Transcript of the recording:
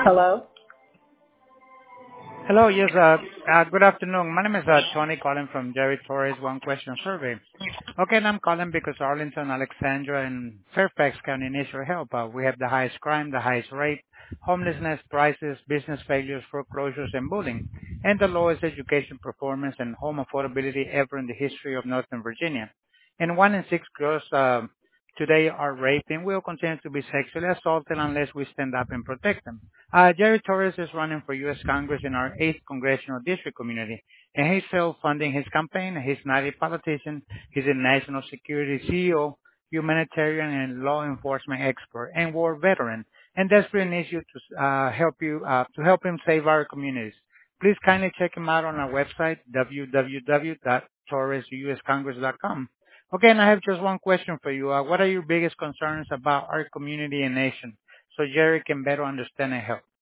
Hello? Hello. Yes, good afternoon. My name is Tony calling from Jerry Torres One Question Survey. Okay, and I'm calling because Arlington, Alexandra, and Fairfax County needs your help. We have the highest crime, the highest rate, homelessness, prices, business failures, foreclosures, and bullying, and the lowest education performance and home affordability ever in the history of Northern Virginia. And 1 in 6 girls today are raped and will continue to be sexually assaulted unless we stand up and protect them. Jerry Torres is running for U.S. Congress in our 8th Congressional District community, and he's self-funding his campaign. He's not a politician. He's a national security CEO, humanitarian and law enforcement expert, and war veteran, and desperately needs you to help him save our communities. Please kindly check him out on our website, www.torresuscongress.com. Okay, and I have just one question for you. What are your biggest concerns about our community and nation so Jerry can better understand and help?